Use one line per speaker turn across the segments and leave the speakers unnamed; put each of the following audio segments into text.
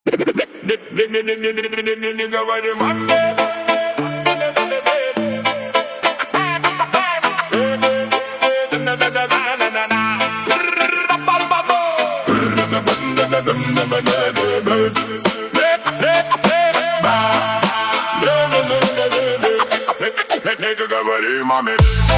Не говори маме. Не говори маме.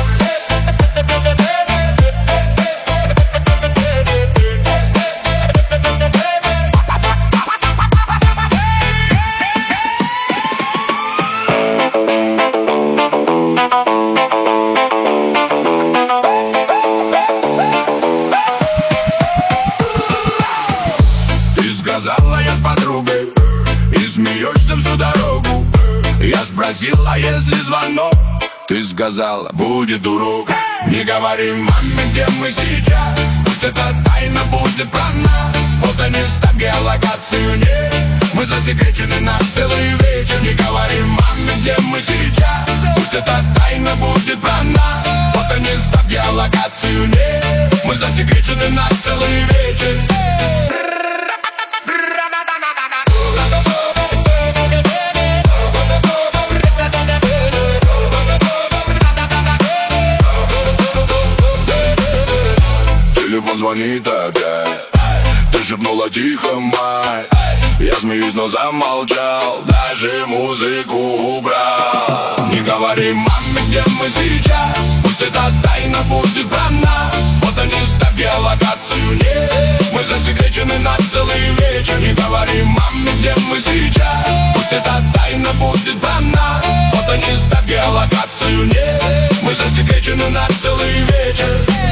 Сказала я с подругой и смеешься всю дорогу. Я спросила, если звонок, ты сказала, будет урок. Не говори маме, где мы сейчас, пусть эта тайна будет про нас. Фото не ставь, геолокацию нет, мы засекречены на целый вечер. Не говори маме, где мы сейчас, пусть эта тайна будет про нас. Фото не ставь, геолокацию нет, мы засекречены на целый вечер. Телефон звонит опять, ты шепнула тихо, май. Я смеюсь, но замолчал, даже музыку убрал. Не говори маме, где мы сейчас, пусть эта тайна будет про нас. Фото не ставь, геолокацию нет, мы засекречены на целый вечер. Не говори маме, где мы сейчас, пусть эта тайна будет про нас. Фото не ставь, геолокацию нет, мы засекречены на целый вечер.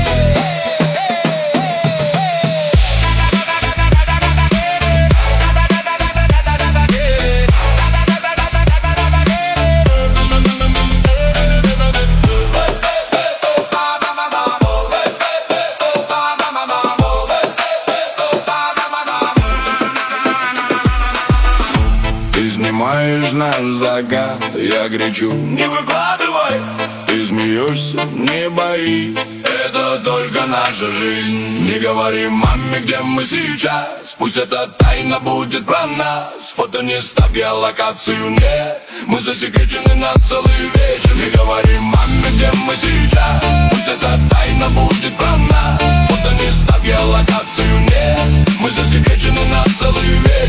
Ты снимаешь наш загад, я кричу, не выкладывай. Ты смеешься, не боись, это только наша жизнь. Не говори маме, где мы сейчас, пусть эта тайна будет про нас. Фото не ставь, геолокацию нет, мы засекречены на целый вечер. Не говори маме, где мы сейчас, пусть эта тайна будет про нас. Фото не ставь, геолокацию нет, мы засекречены на целый вечер.